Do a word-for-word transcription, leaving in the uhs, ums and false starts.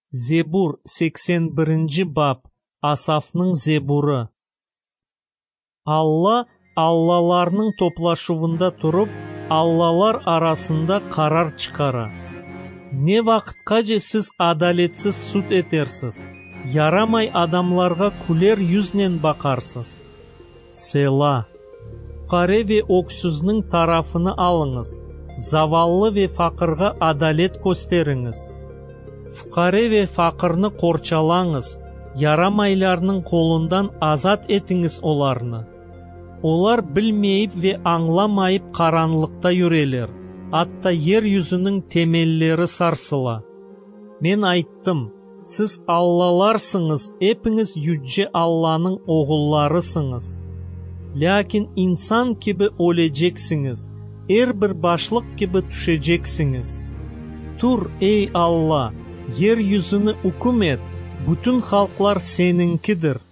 Зебур сексен биринчи бап, Асафның зебуры. Алла аллаларның топлашуында тұрып, аллалар арасында қарар чықара. Не вақытқа же сіз адалетсіз суд етерсіз, ярамай адамларға күлер yüзнен бақарсыз. Села. Фукаре ве өксүзнің тарафыны алыңыз, заваллы ве фақырға адалет көстеріңіз. Фукаре ве фақырны қорчалаңыз, ярамайларның қолындан азат етіңіз оларны. Олар білмейіп ве аңламайып қаранлықта юрелер, атта ер yüзінің темеллері сарсыла. Мен айттым, сіз аллаларсыңыз, епіңіз yüce Алланың оғылларысыңыз. Ләкин инсан кебі өлежексіңіз, эр бір башлық кебі түшежексіңіз. Тур, ей Алла, ер yüzіні үкім ет, бүтін халқлар сеніңкідір.